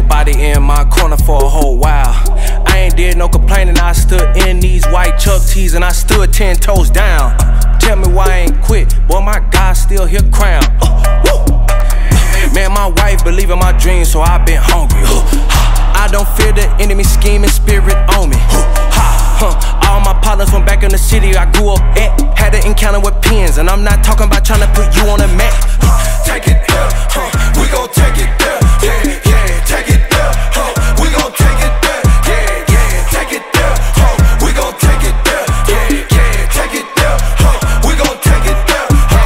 nobody in my corner for a whole while. I ain't did no complaining, I stood in these white Chuck tees and I stood 10 toes down. Tell me why I ain't quit, boy my God still here crown. Man, my wife believe in my dreams, so I've been hungry. I don't fear the enemy scheming spirit on me. All my partners from back in the city I grew up at had an encounter with pins, and I'm not talking about trying to put you on a map. Take it there, we gon' take it there. Yeah, yeah, take it there, we gon' take it there. Yeah, yeah, take it there, we gon' take it there. Yeah, yeah, take it there, we gon' take it there.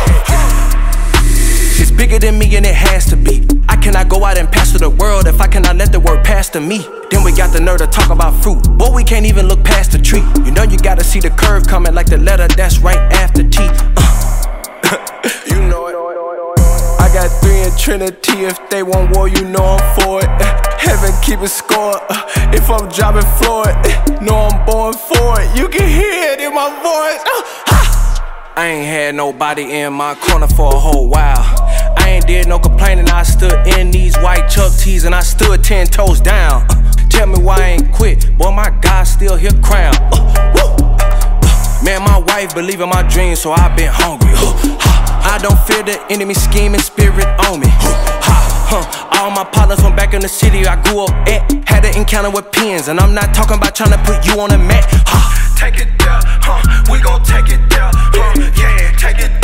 It's bigger than me and it has to be. I cannot go out and pastor the world if I cannot let the word pass to me. Then we got the nerve to talk about fruit, boy we can't even look past the tree. You know you gotta see the curve coming like the letter that's right after T. You know it. I got 3 in Trinity, if they want war you know I'm for it. Heaven keep it score, if I'm dropping Floyd, know I'm born for it. You can hear it in my voice. I ain't had nobody in my corner for a whole while. I ain't did no complaining, I stood in these white Chuck tees and I stood 10 toes down. Tell me why I ain't quit, boy my God still here crown. Man, my wife believe in my dreams, so I've been hungry. I don't fear the enemy scheming spirit on me. All my partners from back in the city I grew up at had an encounter with pins, and I'm not talking about trying to put you on a map. Take it there, we gon' take it there. Yeah, take it there.